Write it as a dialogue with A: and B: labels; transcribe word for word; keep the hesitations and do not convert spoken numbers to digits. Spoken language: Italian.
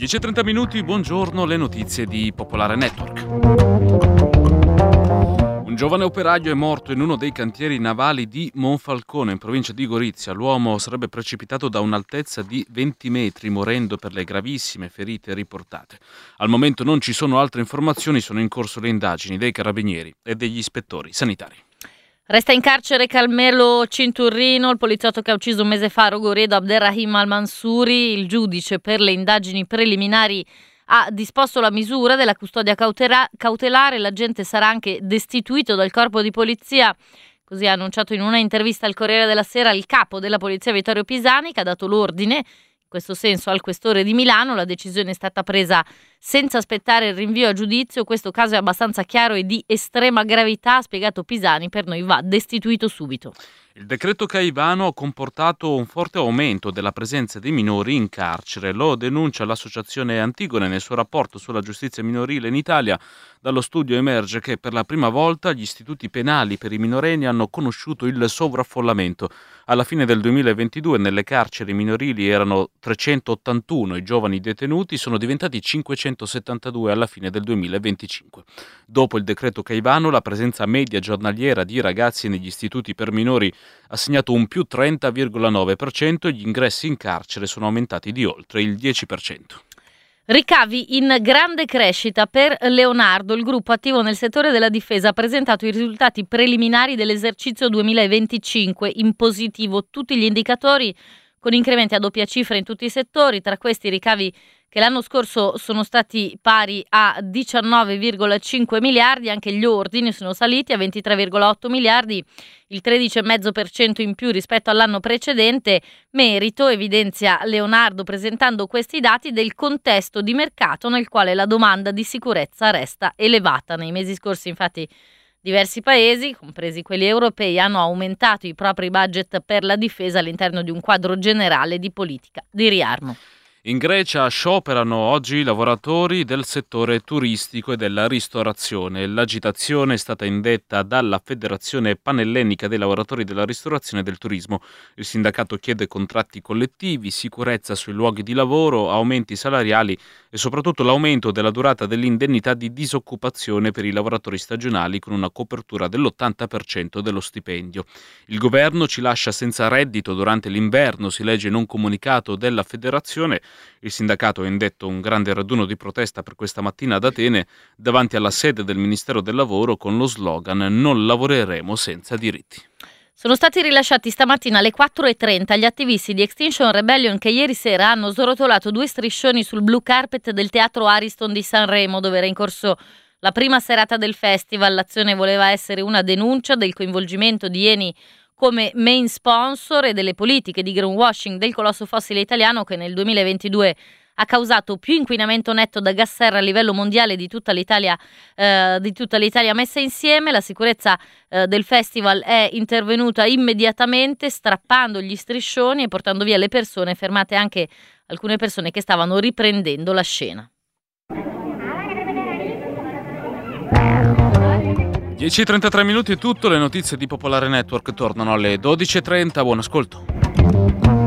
A: dieci e trenta minuti, buongiorno, le notizie di Popolare Network. Un giovane operaio è morto in uno dei cantieri navali di Monfalcone, in provincia di Gorizia. L'uomo sarebbe precipitato da un'altezza di venti metri, morendo per le gravissime ferite riportate. Al momento non ci sono altre informazioni, sono in corso le indagini dei carabinieri e degli ispettori sanitari.
B: Resta in carcere Carmelo Cinturrino, il poliziotto che ha ucciso un mese fa a Rogoredo Abderrahim Al-Mansuri. Il giudice per le indagini preliminari ha disposto la misura della custodia cautela- cautelare. L'agente sarà anche destituito dal corpo di polizia. Così ha annunciato in una intervista al Corriere della Sera il capo della polizia Vittorio Pisani, che ha dato l'ordine in questo senso al questore di Milano. La decisione è stata presa senza aspettare il rinvio a giudizio. Questo caso è abbastanza chiaro e di estrema gravità, ha spiegato Pisani, per noi va destituito subito.
A: Il decreto Caivano ha comportato un forte aumento della presenza dei minori in carcere. Lo denuncia l'associazione Antigone nel suo rapporto sulla giustizia minorile in Italia. Dallo studio emerge che per la prima volta gli istituti penali per i minorenni hanno conosciuto il sovraffollamento. Alla fine del duemilaventidue nelle carceri minorili erano trecentottantuno i giovani detenuti, sono diventati cinquecentosettantadue alla fine del duemilaventicinque. Dopo il decreto Caivano, la presenza media giornaliera di ragazzi negli istituti per minori ha segnato un più trenta virgola nove per cento e gli ingressi in carcere sono aumentati di oltre il dieci per cento.
B: Ricavi in grande crescita per Leonardo. Il gruppo attivo nel settore della difesa ha presentato i risultati preliminari dell'esercizio duemilaventicinque in positivo. Tutti gli indicatori con incrementi a doppia cifra in tutti i settori. Tra questi i ricavi che l'anno scorso sono stati pari a diciannove virgola cinque miliardi, anche gli ordini sono saliti a ventitré virgola otto miliardi, il tredici virgola cinque per cento in più rispetto all'anno precedente. Merito, evidenzia Leonardo presentando questi dati, del contesto di mercato nel quale la domanda di sicurezza resta elevata. Nei mesi scorsi, infatti, diversi paesi, compresi quelli europei, hanno aumentato i propri budget per la difesa all'interno di un quadro generale di politica di riarmo.
A: In Grecia scioperano oggi i lavoratori del settore turistico e della ristorazione. L'agitazione è stata indetta dalla Federazione Panellenica dei lavoratori della ristorazione e del turismo. Il sindacato chiede contratti collettivi, sicurezza sui luoghi di lavoro, aumenti salariali e soprattutto l'aumento della durata dell'indennità di disoccupazione per i lavoratori stagionali con una copertura dell'ottanta per cento dello stipendio. Il governo ci lascia senza reddito durante l'inverno, si legge in un comunicato della federazione. Il sindacato ha indetto un grande raduno di protesta per questa mattina ad Atene davanti alla sede del Ministero del Lavoro con lo slogan "Non lavoreremo senza diritti".
B: Sono stati rilasciati stamattina alle quattro e trenta gli attivisti di Extinction Rebellion che ieri sera hanno srotolato due striscioni sul blue carpet del Teatro Ariston di Sanremo, dove era in corso la prima serata del festival. L'azione voleva essere una denuncia del coinvolgimento di Eni come main sponsor e delle politiche di greenwashing del colosso fossile italiano che nel duemilaventidue ha causato più inquinamento netto da gas serra a livello mondiale di tutta l'Italia, eh, di tutta l'Italia messa insieme. La sicurezza eh, del festival è intervenuta immediatamente strappando gli striscioni e portando via le persone, fermate anche alcune persone che stavano riprendendo la scena.
A: dieci e trentatré minuti è tutto, le notizie di Popolare Network tornano alle dodici e trenta, buon ascolto.